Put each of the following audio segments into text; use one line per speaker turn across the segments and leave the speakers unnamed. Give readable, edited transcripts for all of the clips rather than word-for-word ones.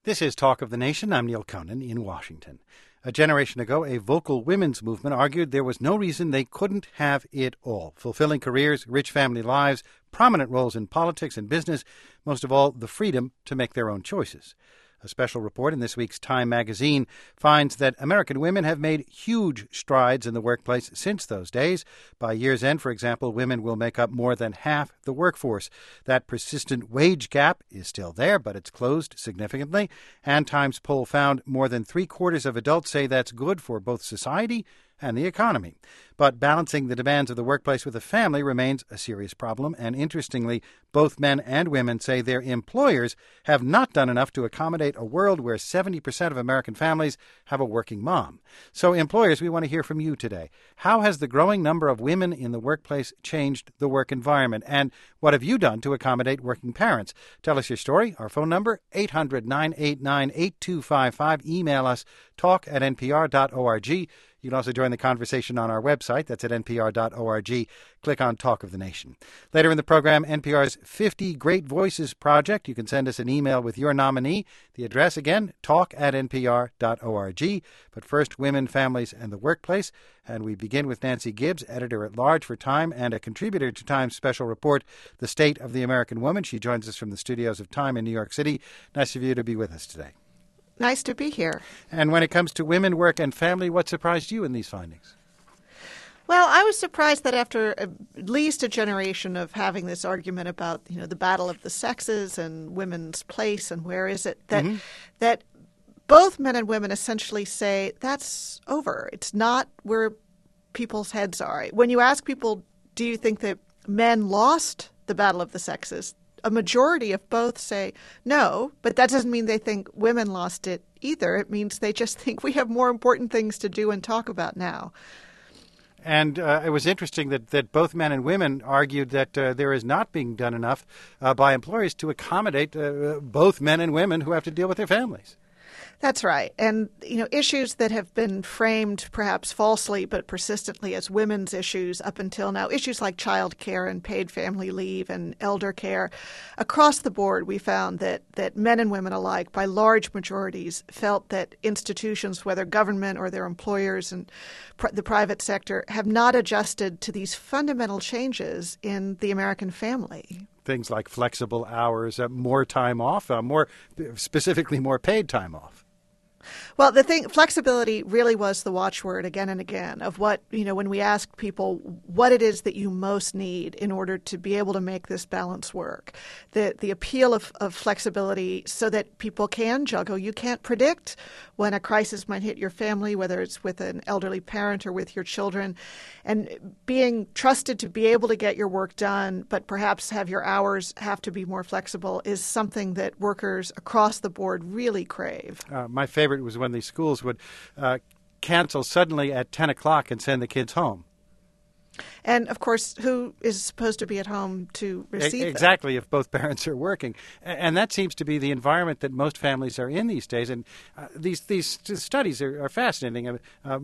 This is Talk of the Nation. I'm Neil Conan in Washington. A generation ago, a vocal women's movement argued there was no reason they couldn't have it all. Fulfilling careers, rich family lives, prominent roles in politics and business, most of all, the freedom to make their own choices. A special report in this week's Time magazine finds that American women have made huge strides in the workplace since those days. By year's end, for example, women will make up more than half the workforce. That persistent wage gap is still there, but it's closed significantly. And Time's poll found more than three-quarters of adults say that's good for both society and the economy. But balancing the demands of the workplace with a family remains a serious problem, and interestingly, both men and women say their employers have not done enough to accommodate a world where 70% of American families have a working mom. So employers, we want to hear from you today. How has the growing number of women in the workplace changed the work environment, and what have you done to accommodate working parents? Tell us your story. Our phone number, 800-989-8255. Email us, talk@npr.org. You can also join the conversation on our website. That's at npr.org. Click on Talk of the Nation. Later in the program, NPR's 50 Great Voices Project. You can send us an email with your nominee. The address, again, talk@npr.org. But first, women, families, and the workplace. And we begin with Nancy Gibbs, editor-at-large for Time and a contributor to Time's special report, The State of the American Woman. She joins us from the studios of Time in New York City. Nice of you to be with us today.
Nice to be here.
And when it comes to women, work, and family, what surprised you in these findings?
Well, I was surprised that after at least a generation of having this argument about, the battle of the sexes and women's place and where is it, that both men and women essentially say that's over. It's not where people's heads are. When you ask people, do you think that men lost the battle of the sexes? A majority of both say no, but that doesn't mean they think women lost it either. It means they just think we have more important things to do and talk about now.
And it was interesting that both men and women argued that there is not being done enough by employers to accommodate both men and women who have to deal with their families.
That's right. And, issues that have been framed perhaps falsely but persistently as women's issues up until now, issues like child care and paid family leave and elder care, across the board we found that men and women alike, by large majorities, felt that institutions, whether government or their employers and the private sector, have not adjusted to these fundamental changes in the American family.
Things like flexible hours, more time off, more specifically more paid time off.
Well, flexibility really was the watchword again and again of what, when we asked people what it is that you most need in order to be able to make this balance work. The appeal of flexibility so that people can juggle. You can't predict when a crisis might hit your family, whether it's with an elderly parent or with your children. And being trusted to be able to get your work done, but perhaps have your hours have to be more flexible, is something that workers across the board really crave.
My favorite was when the schools would cancel suddenly at 10 o'clock and send the kids home.
And, of course, who is supposed to be at home to receive them?
Exactly, if both parents are working. And that seems to be the environment that most families are in these days. And these studies are fascinating.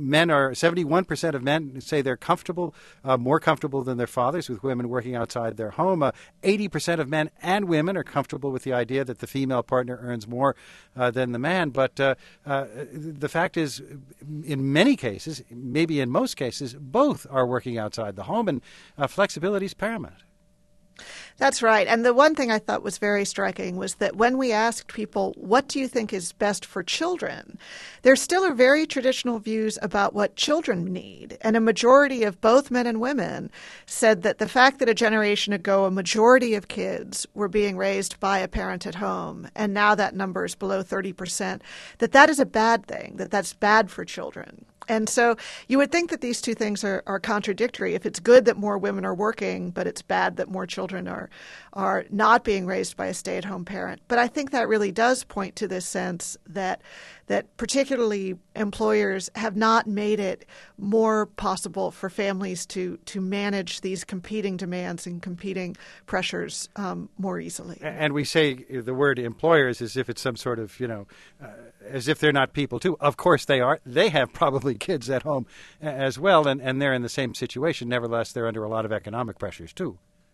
71% of men say they're comfortable, more comfortable than their fathers, with women working outside their home. 80% of men and women are comfortable with the idea that the female partner earns more than the man. But the fact is, in many cases, maybe in most cases, both are working outside the home, and flexibility is paramount.
That's right. And the one thing I thought was very striking was that when we asked people, what do you think is best for children, there still are very traditional views about what children need. And a majority of both men and women said that the fact that a generation ago a majority of kids were being raised by a parent at home, and now that number is below 30%, that is a bad thing, that's bad for children. And so you would think that these two things are contradictory. If it's good that more women are working, but it's bad that more children are not being raised by a stay-at-home parent. But I think that really does point to this sense that particularly employers have not made it more possible for families to manage these competing demands and competing pressures more easily.
And we say the word employers as if it's some sort of, as if they're not people too. Of course they are. They have probably kids at home as well, and they're in the same situation. Nevertheless, they're under a lot of economic pressures too.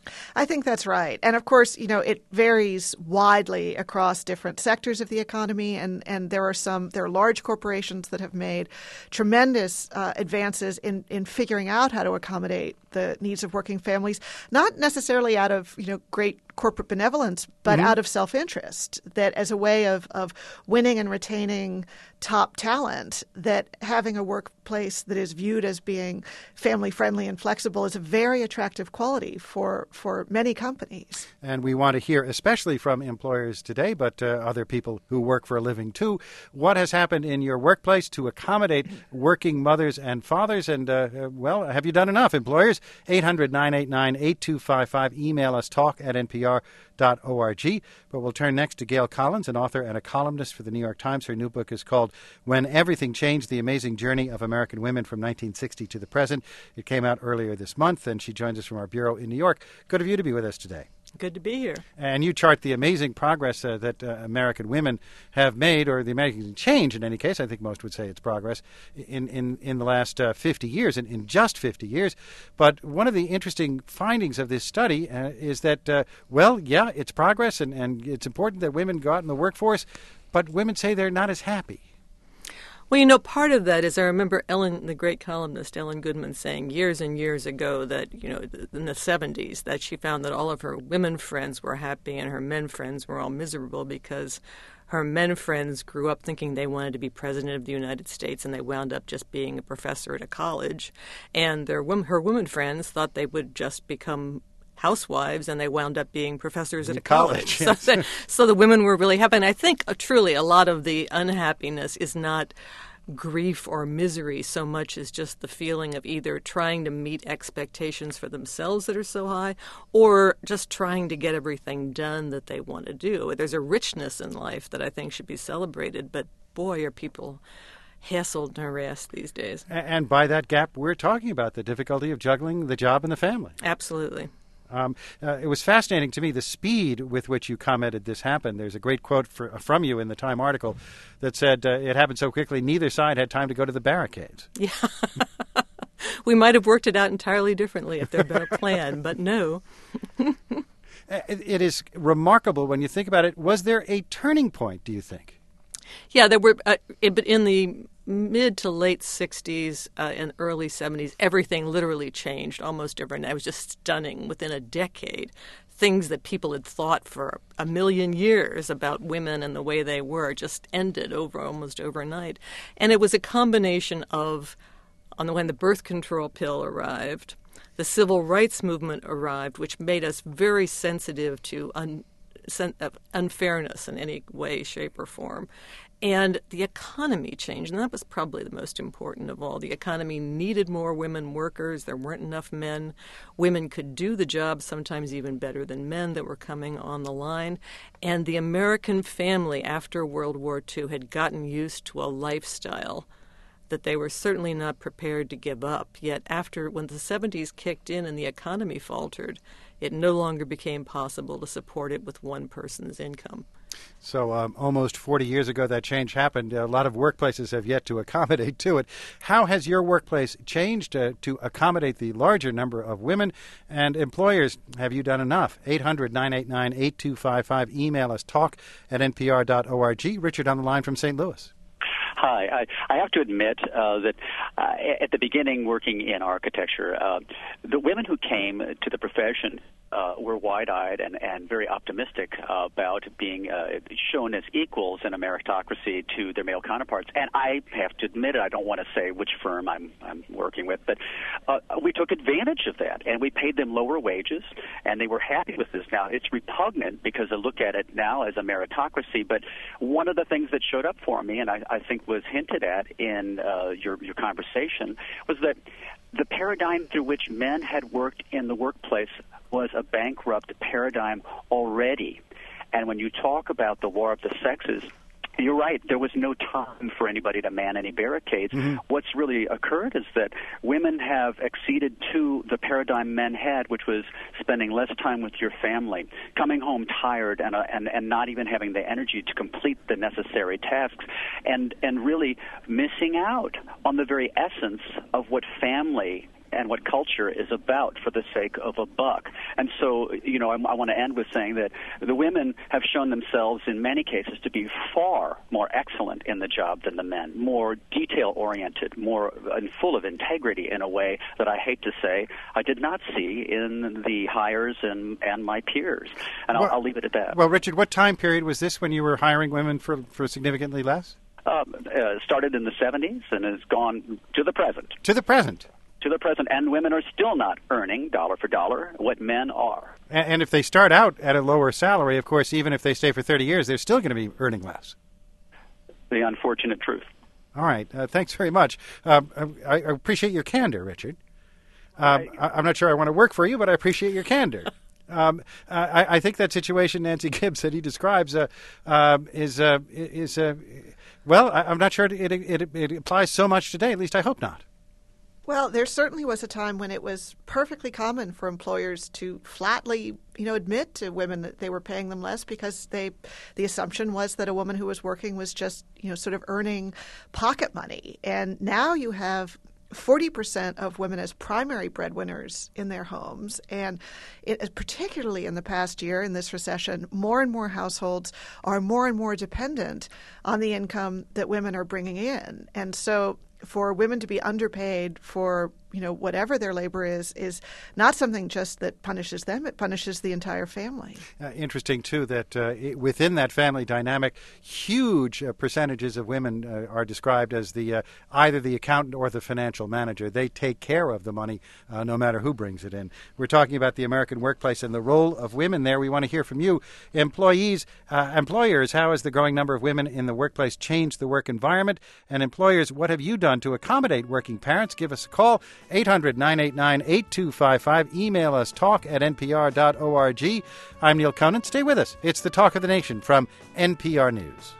I think that's right. And of course, it varies widely across different sectors of the economy. And there are large corporations that have made tremendous advances in figuring out how to accommodate the needs of working families, not necessarily out of, great corporate benevolence, but out of self-interest, that as a way of winning and retaining top talent, that having a workplace that is viewed as being family-friendly and flexible is a very attractive quality for many companies.
And we want to hear, especially from employers today, but other people who work for a living too, what has happened in your workplace to accommodate working mothers and fathers? And, have you done enough? Employers, 800-989-8255. Email us, talk@npr.org. But we'll turn next to Gail Collins, an author and a columnist for the New York Times. Her new book is called When Everything Changed, The Amazing Journey of American Women from 1960 to the Present. It came out earlier this month, and she joins us from our bureau in New York. Good of you to be with us today.
Good to be here.
And you chart the amazing progress that American women have made, or the American change in any case. I think most would say it's progress in the last 50 years, in just 50 years. But one of the interesting findings of this study is that, it's progress, and it's important that women go out in the workforce, but women say they're not as happy.
Well, part of that is I remember the great columnist Ellen Goodman saying years and years ago that, in the 70s, that she found that all of her women friends were happy and her men friends were all miserable because her men friends grew up thinking they wanted to be president of the United States, and they wound up just being a professor at a college. And her women friends thought they would just become housewives, and they wound up being professors at a college.
Yes.
So the women were really happy. And I think truly a lot of the unhappiness is not grief or misery so much as just the feeling of either trying to meet expectations for themselves that are so high, or just trying to get everything done that they want to do. There's a richness in life that I think should be celebrated, but boy, are people hassled and harassed these days.
And by that gap, we're talking about the difficulty of juggling the job and the family.
Absolutely.
It was fascinating to me the speed with which you commented this happened. There's a great quote from you in the Time article that said it happened so quickly neither side had time to go to the barricades.
Yeah. We might have worked it out entirely differently if there'd been a plan, but no.
It is remarkable when you think about it. Was there a turning point, do you think?
Yeah, there were. But in the mid to late 60s and early 70s, everything literally changed almost overnight. It was just stunning. Within a decade, things that people had thought for a million years about women and the way they were just ended almost overnight. And it was a combination of, on the one hand, the birth control pill arrived, the civil rights movement arrived, which made us very sensitive to unfairness in any way, shape, or form. And the economy changed, and that was probably the most important of all. The economy needed more women workers. There weren't enough men. Women could do the job sometimes even better than men that were coming on the line. And the American family after World War II had gotten used to a lifestyle that they were certainly not prepared to give up. Yet when the 70s kicked in and the economy faltered, it no longer became possible to support it with one person's income.
So almost 40 years ago that change happened. A lot of workplaces have yet to accommodate to it. How has your workplace changed to accommodate the larger number of women? And employers, have you done enough? 800-989-8255. Email us, talk@npr.org. Richard on the line from St. Louis.
Hi. I have to admit that at the beginning, working in architecture, the women who came to the profession were wide-eyed and very optimistic about being shown as equals in a meritocracy to their male counterparts. And I have to admit it, I don't want to say which firm I'm working with, but we took advantage of that, and we paid them lower wages, and they were happy with this. Now, it's repugnant because I look at it now as a meritocracy, but one of the things that showed up for me, and I think was hinted at in your conversation, was that the paradigm through which men had worked in the workplace was a bankrupt paradigm already. And when you talk about the war of the sexes, you're right. There was no time for anybody to man any barricades. Mm-hmm. What's really occurred is that women have acceded to the paradigm men had, which was spending less time with your family, coming home tired and not even having the energy to complete the necessary tasks, and really missing out on the very essence of what family and what culture is about for the sake of a buck. And so, I want to end with saying that the women have shown themselves in many cases to be far more excellent in the job than the men, more detail-oriented, more and full of integrity in a way that I hate to say I did not see in the hires and my peers. And I'll leave it at that.
Well, Richard, what time period was this when you were hiring women for significantly less?
Started in the 70s and has gone to the present.
To the present.
To the present, and women are still not earning dollar for dollar what men are.
And if they start out at a lower salary, of course, even if they stay for 30 years, they're still going to be earning less.
The unfortunate truth.
All right. Thanks very much. I appreciate your candor, Richard. I'm not sure I want to work for you, but I appreciate your candor. I think that situation Nancy Gibbs that he describes is well, I'm not sure it applies so much today. At least I hope not.
Well, there certainly was a time when it was perfectly common for employers to flatly, admit to women that they were paying them less because the assumption was that a woman who was working was just, sort of earning pocket money. And now you have 40% of women as primary breadwinners in their homes. And particularly in the past year, in this recession, more and more households are more and more dependent on the income that women are bringing in. And so for women to be underpaid for, whatever their labor is not something just that punishes them. It punishes the entire family.
Interesting, too, that within that family dynamic, huge percentages of women are described as either the accountant or the financial manager. They take care of the money no matter who brings it in. We're talking about the American workplace and the role of women there. We want to hear from you. Employers, how has the growing number of women in the workplace changed the work environment? And employers, what have you done to accommodate working parents? Give us a call. 800-989-8255. Email us talk@npr.org. I'm Neil Conan. Stay with us. It's the Talk of the Nation from NPR News.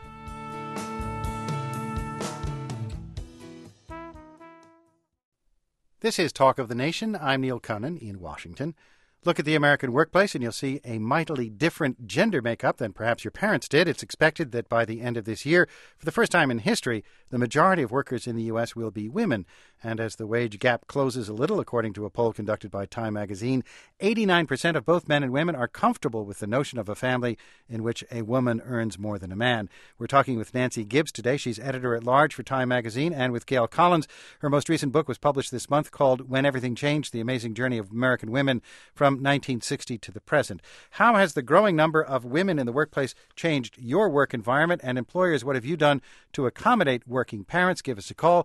This is Talk of the Nation. I'm Neil Conan in Washington. Look at the American workplace and you'll see a mightily different gender makeup than perhaps your parents did. It's expected that by the end of this year, for the first time in history, the majority of workers in the U.S. will be women. And as the wage gap closes a little, according to a poll conducted by Time magazine, 89% of both men and women are comfortable with the notion of a family in which a woman earns more than a man. We're talking with Nancy Gibbs today. She's editor-at-large for Time magazine, and with Gail Collins. Her most recent book was published this month called When Everything Changed, The Amazing Journey of American Women from 1960 to the Present. How has the growing number of women in the workplace changed your work environment? And employers, what have you done to accommodate working parents? Give us a call,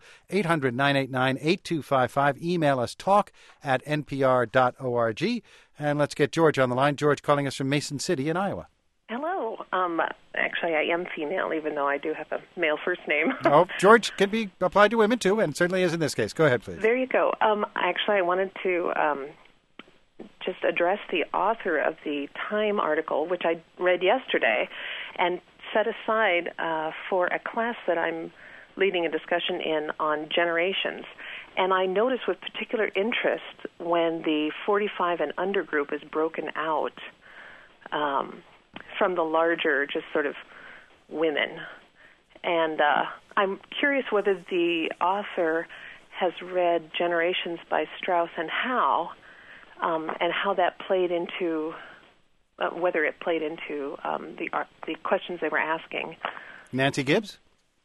800-989-8255. Email us talk@npr.org. And let's get George on the line. George calling us from Mason City in Iowa.
Hello. Actually, I am female, even though I do have a male first name.
Oh, George can be applied to women, too, and certainly is in this case. Go ahead, please.
There you go. Actually, I wanted to just address the author of the Time article, which I read yesterday, and set aside for a class that I'm leading a discussion in on generations. And I notice with particular interest when the 45 and under group is broken out from the larger, just sort of women. And I'm curious whether the author has read Generations by Strauss and Howe, and how that played into, whether it played into the questions they were asking.
Nancy Gibbs?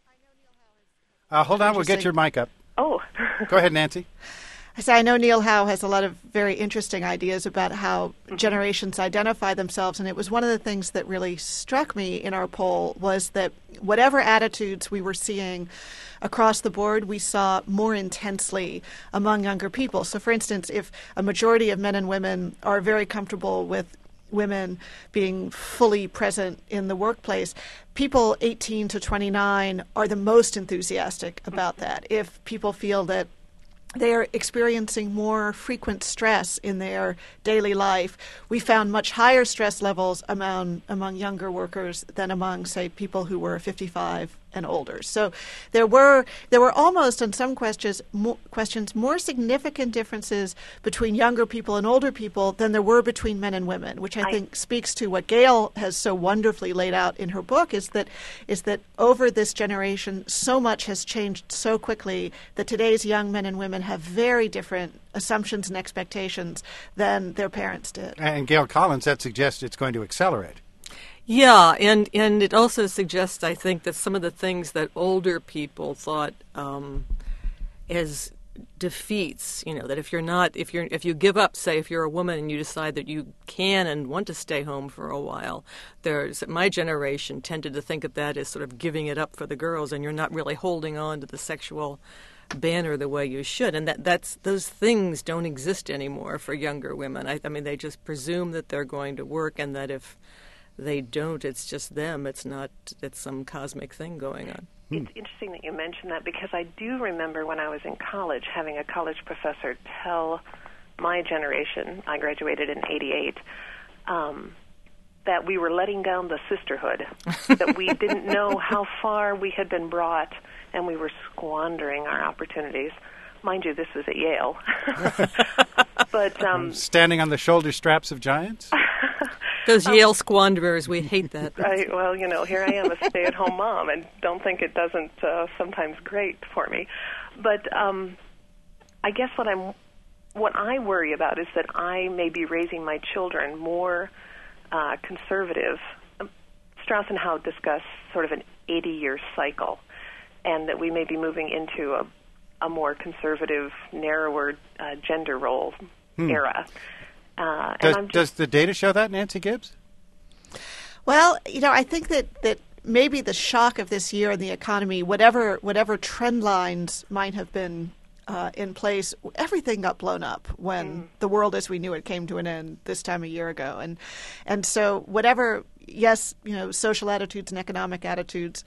Hold on, we'll get your mic up.
Oh.
Go ahead, Nancy.
I know Neil Howe has a lot of very interesting ideas about how generations identify themselves, and it was one of the things that really struck me in our poll was that whatever attitudes we were seeing across the board, we saw more intensely among younger people. So, for instance, if a majority of men and women are very comfortable with women being fully present in the workplace, people 18 to 29 are the most enthusiastic about that. If people feel that they are experiencing more frequent stress in their daily life, we found much higher stress levels among younger workers than among, say, people who were 55 and older. So there were almost on some questions more significant differences between younger people and older people than there were between men and women, which I think speaks to what Gail has so wonderfully laid out in her book, is that over this generation so much has changed so quickly that today's young men and women have very different assumptions and expectations than their parents did.
And Gail Collins, that suggests it's going to accelerate.
Yeah, and it also suggests, I think, that some of the things that older people thought as defeats, that if you give up, say, if you're a woman and you decide that you can and want to stay home for a while, my generation tended to think of that as sort of giving it up for the girls, and you're not really holding on to the sexual banner the way you should, and those things don't exist anymore for younger women. I mean, they just presume that they're going to work, and that if they don't, it's just them. It's some cosmic thing going on.
It's interesting that you mentioned that, because I do remember when I was in college having a college professor tell my generation, I graduated in 88, that we were letting down the sisterhood, that we didn't know how far we had been brought, and we were squandering our opportunities. Mind you, this was at Yale. But
standing on the shoulder straps of giants?
Those Yale squanderers, we hate that.
Well, here I am, a stay-at-home mom, and don't think it doesn't sometimes grate for me. But I guess what I worry about is that I may be raising my children more conservative. Strauss and Howe discuss sort of an 80-year cycle, and that we may be moving into a more conservative, narrower gender role era.
Does the data show that, Nancy Gibbs?
Well, I think that maybe the shock of this year in the economy, whatever trend lines might have been in place, everything got blown up when the world as we knew it came to an end this time a year ago. And so whatever, yes, social attitudes and economic attitudes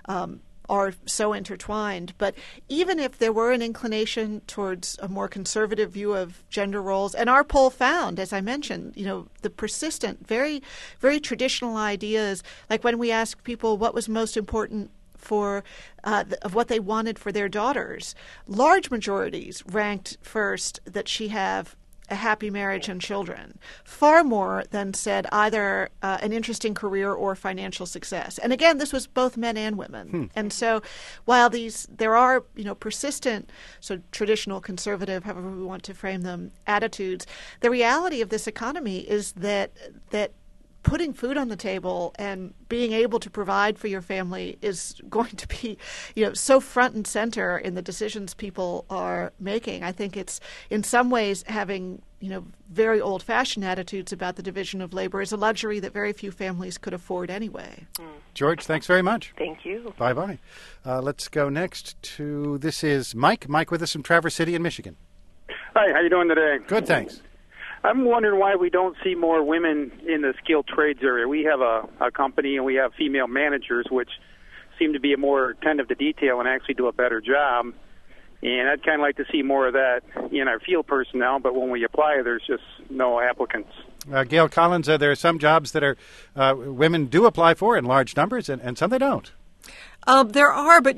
are so intertwined. But even if there were an inclination towards a more conservative view of gender roles, and our poll found, as I mentioned, the persistent, very, very traditional ideas, like when we asked people what was most important of what they wanted for their daughters, large majorities ranked first that she have a happy marriage and children, far more than said either an interesting career or financial success. And again, this was both men and women. And so while there are, persistent, so traditional conservative, however we want to frame them, attitudes, the reality of this economy is that putting food on the table and being able to provide for your family is going to be, so front and center in the decisions people are making. I think it's in some ways having, very old-fashioned attitudes about the division of labor is a luxury that very few families could afford anyway.
George, thanks very much.
Thank you.
Bye-bye. Let's go next to, this is Mike. Mike with us from Traverse City in Michigan.
Hi, how you doing today?
Good, thanks.
I'm wondering why we don't see more women in the skilled trades area. We have a company and we have female managers which seem to be more attentive to detail and actually do a better job. And I'd kind of like to see more of that in our field personnel, but when we apply, there's just no applicants.
Gail Collins, there are some jobs that women do apply for in large numbers and some they don't.
There are, but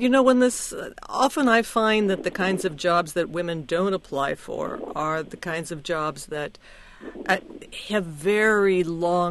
often I find that the kinds of jobs that women don't apply for are the kinds of jobs that have very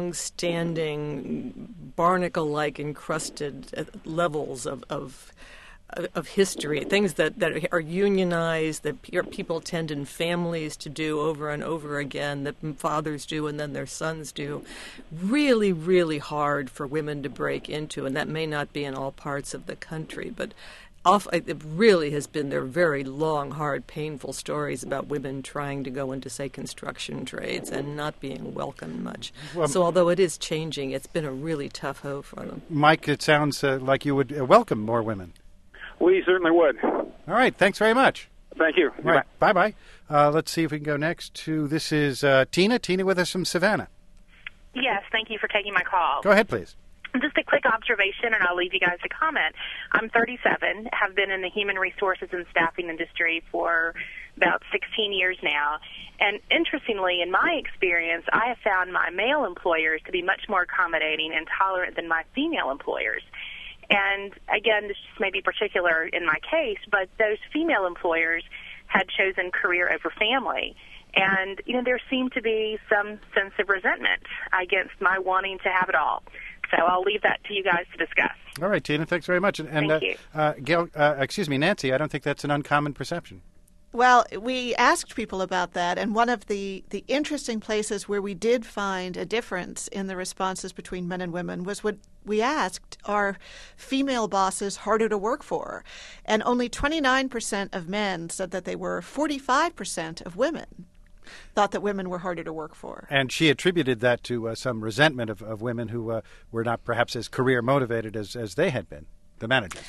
long-standing, barnacle-like encrusted levels of history, things that are unionized, that people tend in families to do over and over again, that fathers do and then their sons do. Really, really hard for women to break into, and that may not be in all parts of the country, but it really has been their very long, hard, painful stories about women trying to go into, say, construction trades and not being welcomed much. Well, so although it is changing, it's been a really tough hoe for them.
Mike, it sounds like you would welcome more women.
We certainly would.
All right. Thanks very much.
Thank you.
Right. Bye-bye. Let's see if we can go next to, this is Tina. Tina with us from Savannah.
Yes, thank you for taking my call.
Go ahead, please.
Just a quick observation, and I'll leave you guys to comment. I'm 37, have been in the human resources and staffing industry for about 16 years now. And interestingly, in my experience, I have found my male employers to be much more accommodating and tolerant than my female employers. And again, this just may be particular in my case, but those female employers had chosen career over family. And, there seemed to be some sense of resentment against my wanting to have it all. So I'll leave that to you guys to discuss.
All right, Tina, thanks very much. And
Thank you.
Gail, Nancy, I don't think that's an uncommon perception.
Well, we asked people about that, and one of the interesting places where we did find a difference in the responses between men and women was what we asked, are female bosses harder to work for? And only 29% of men said that they were. 45% of women thought that women were harder to work for.
And she attributed that to some resentment of women who were not perhaps as career motivated as they had been, the managers.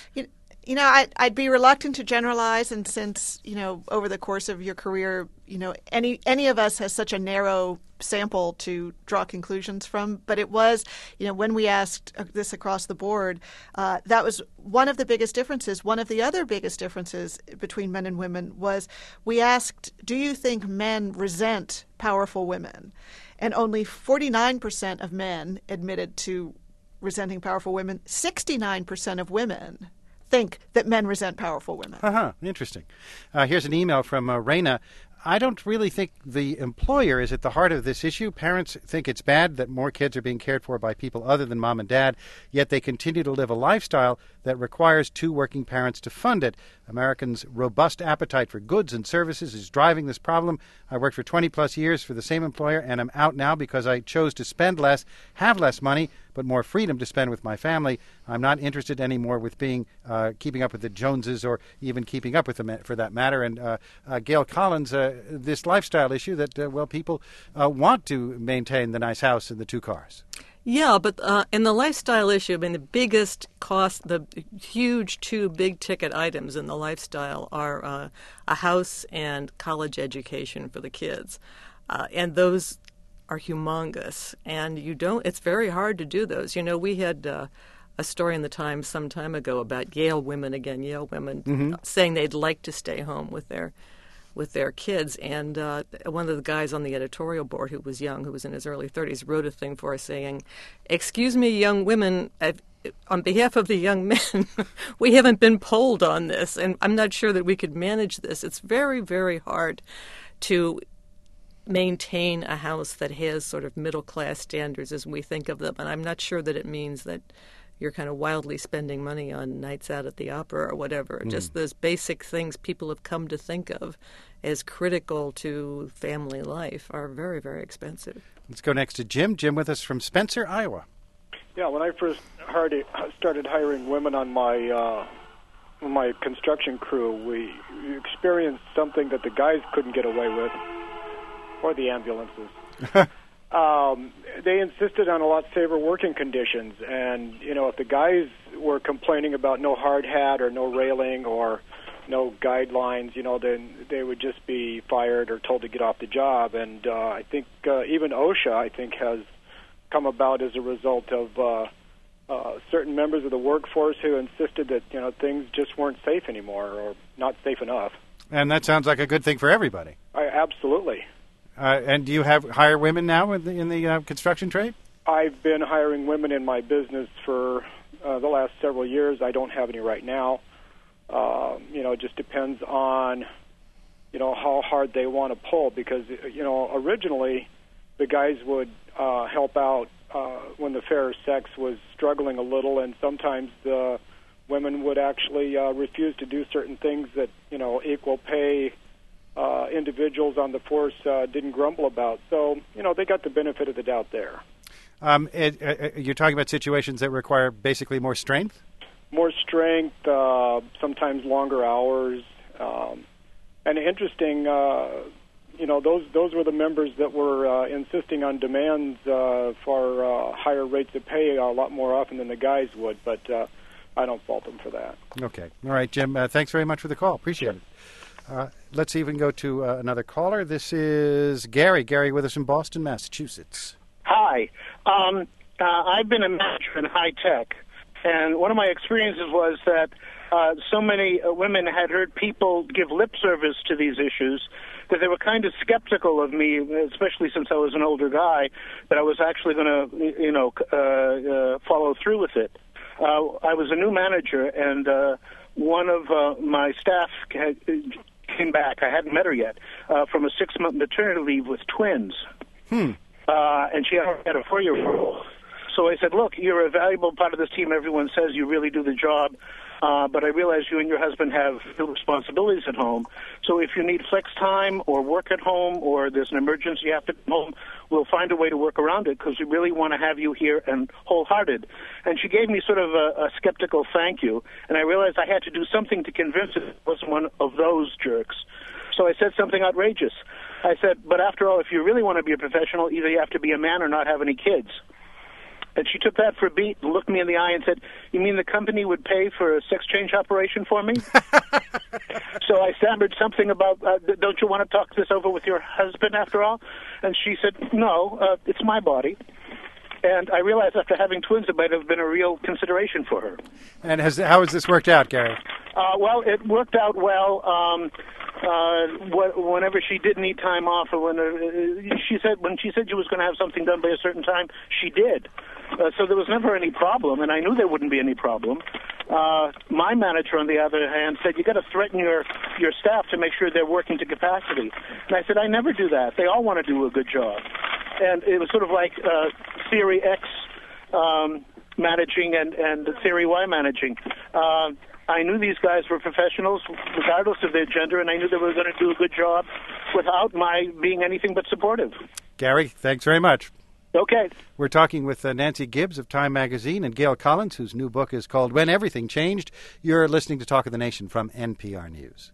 I'd be reluctant to generalize, and since, over the course of your career, any of us has such a narrow sample to draw conclusions from. But it was, when we asked this across the board, that was one of the biggest differences. One of the other biggest differences between men and women was we asked, do you think men resent powerful women? And only 49% of men admitted to resenting powerful women. 69% of women think that men resent powerful women.
Interesting. Here's an email from Raina. I don't really think the employer is at the heart of this issue. Parents think it's bad that more kids are being cared for by people other than mom and dad, yet they continue to live a lifestyle that requires two working parents to fund it. Americans' robust appetite for goods and services is driving this problem. I worked for 20-plus years for the same employer, and I'm out now because I chose to spend less, have less money, but more freedom to spend with my family. I'm not interested anymore with keeping up with the Joneses or even keeping up with them, for that matter. And Gail Collins, this lifestyle issue that, people want to maintain the nice house and the two cars.
Yeah, but in the lifestyle issue, the biggest cost, the huge two big-ticket items in the lifestyle are a house and college education for the kids. And those are humongous. And it's very hard to do those. We had a story in the Times some time ago about Yale women saying they'd like to stay home with their kids. And one of the guys on the editorial board who was young, who was in his early 30s, wrote a thing for us saying, "Excuse me, young women, on behalf of the young men, we haven't been polled on this, and I'm not sure that we could manage this. It's very, very hard to maintain a house that has sort of middle-class standards as we think of them, and I'm not sure that it means that you're kind of wildly spending money on nights out at the opera or whatever. Just those basic things people have come to think of as critical to family life are very, very expensive."
Let's go next to Jim. Jim with us from Spencer, Iowa.
Yeah, when I first started hiring women on my construction crew, we experienced something that the guys couldn't get away with, or the ambulances. They insisted on a lot safer working conditions, and if the guys were complaining about no hard hat or no railing or no guidelines, then they would just be fired or told to get off the job. And I think even OSHA, has come about as a result of certain members of the workforce who insisted that things just weren't safe anymore or not safe enough.
And that sounds like a good thing for everybody.
Absolutely.
And do you hire women now in the construction trade?
I've been hiring women in my business for the last several years. I don't have any right now. It just depends on, how hard they want to pull, because, originally the guys would help out when the fairer sex was struggling a little, and sometimes the women would actually refuse to do certain things that, equal pay individuals on the force didn't grumble about. So, they got the benefit of the doubt there.
You're talking about situations that require basically more strength?
More strength, sometimes longer hours. And interesting, those were the members that were insisting on demands for higher rates of pay a lot more often than the guys would, but I don't fault them for that.
Okay. All right, Jim, thanks very much for the call. Appreciate it. Let's see if we can go to another caller. This is Gary. Gary with us in Boston, Massachusetts.
Hi. I've been a manager in high tech, and one of my experiences was that so many women had heard people give lip service to these issues that they were kind of skeptical of me, especially since I was an older guy, that I was actually going to, follow through with it. I was a new manager, and one of my staff came back. I hadn't met her yet, from a 6-month maternity leave with twins. And she already had a 4-year-old. So I said, look, you're a valuable part of this team. Everyone says you really do the job. But I realize you and your husband have responsibilities at home. So if you need flex time or work at home or there's an emergency you have to come home, we'll find a way to work around it because we really want to have you here and wholehearted. And she gave me sort of a skeptical thank you. And I realized I had to do something to convince her it wasn't one of those jerks. So I said something outrageous. I said, but after all, if you really want to be a professional, either you have to be a man or not have any kids. And she took that for a beat and looked me in the eye and said, you mean the company would pay for a sex change operation for me? So I stammered something about, don't you want to talk this over with your husband after all? And she said, no, it's my body. And I realized after having twins it might have been a real consideration for her.
And how has this worked out, Gary?
Well, it worked out well. Whenever she did need time off, or when she said she was going to have something done by a certain time, she did. So there was never any problem, and I knew there wouldn't be any problem. My manager, on the other hand, said you got to threaten your staff to make sure they're working to capacity. And I said I never do that. They all want to do a good job. And it was sort of like Theory X managing and Theory Y managing. I knew these guys were professionals, regardless of their gender, and I knew they were going to do a good job without my being anything but supportive.
Gary, thanks very much.
Okay.
We're talking with Nancy Gibbs of Time Magazine and Gail Collins, whose new book is called When Everything Changed. You're listening to Talk of the Nation from NPR News.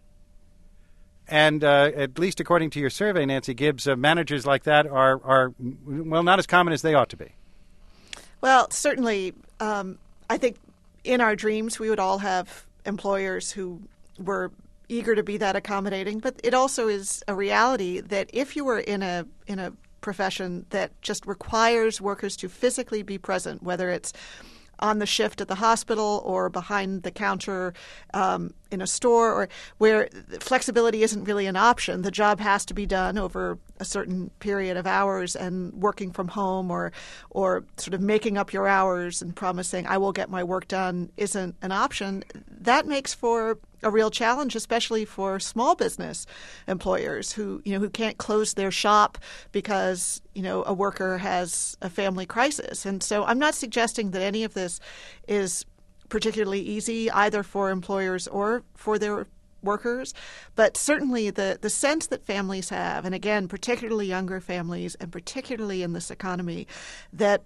And at least according to your survey, Nancy Gibbs, managers like that are not as common as they ought to be.
Well, certainly, I think in our dreams we would all have employers who were eager to be that accommodating. But it also is a reality that if you were in a profession that just requires workers to physically be present, whether it's on the shift at the hospital or behind the counter in a store, or where flexibility isn't really an option. The job has to be done over a certain period of hours, and working from home or sort of making up your hours and promising I will get my work done isn't an option. That makes for a real challenge, especially for small business employers who can't close their shop because a worker has a family crisis. And so I'm not suggesting that any of this is particularly easy either for employers or for their workers, but certainly the sense that families have, and again, particularly younger families, and particularly in this economy, that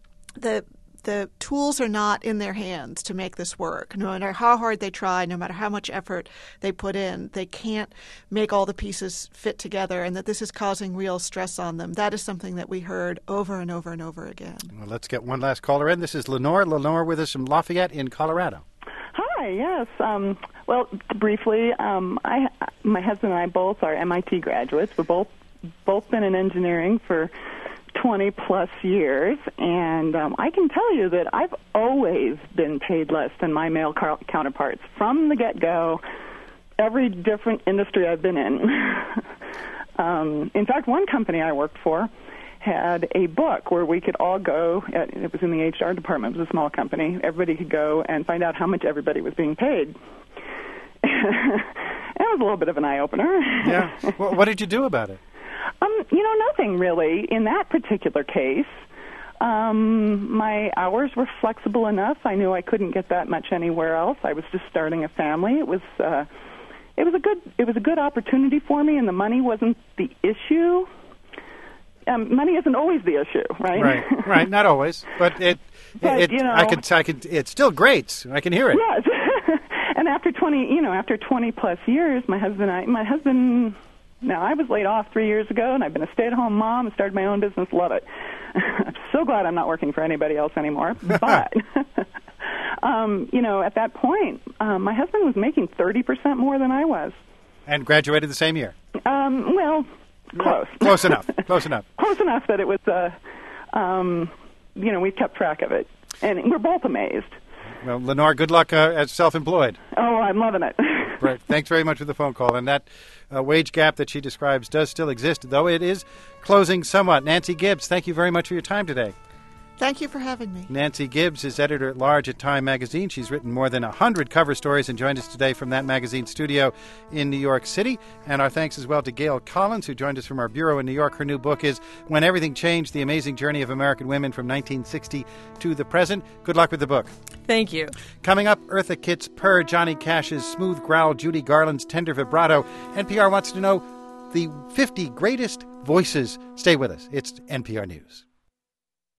the tools are not in their hands to make this work. No matter how hard they try, no matter how much effort they put in, they can't make all the pieces fit together, and that this is causing real stress on them. That is something that we heard over and over and over again. Well,
let's get one last caller in. This is Lenore. Lenore with us from Lafayette in Colorado.
Hi, yes. Well, briefly, my husband and I both are MIT graduates. We've both been in engineering for 20-plus years, and I can tell you that I've always been paid less than my male counterparts from the get-go, every different industry I've been in. In fact, one company I worked for had a book where we could all go, it was in the HR department, it was a small company, everybody could go and find out how much everybody was being paid. It was a little bit of an eye-opener.
Yeah. Well, what did you do about it?
Nothing really in that particular case. My hours were flexible enough. I knew I couldn't get that much anywhere else. I was just starting a family. It was a good opportunity for me, and the money wasn't the issue. Money isn't always the issue, right?
Right. Not always, but it's still great. I can hear it.
Yes. And after 20 plus years, my husband. Now, I was laid off 3 years ago, and I've been a stay-at-home mom and started my own business. Love it. I'm so glad I'm not working for anybody else anymore. But, at that point, my husband was making 30% more than I was.
And graduated the same year?
Well, close.
Close enough. Close enough.
Close enough that it was, we kept track of it. And we're both amazed.
Well, Lenore, good luck as self-employed.
Oh, I'm loving it.
Right. Thanks very much for the phone call. And that wage gap that she describes does still exist, though it is closing somewhat. Nancy Gibbs, thank you very much for your time today.
Thank you for having me.
Nancy Gibbs is editor-at-large at Time Magazine. She's written more than 100 cover stories and joined us today from that magazine studio in New York City. And our thanks as well to Gail Collins, who joined us from our bureau in New York. Her new book is When Everything Changed, The Amazing Journey of American Women from 1960 to the Present. Good luck with the book.
Thank you.
Coming up, Eartha Kitt's purr, Johnny Cash's smooth growl, Judy Garland's tender vibrato. NPR wants to know the 50 greatest voices. Stay with us. It's NPR News.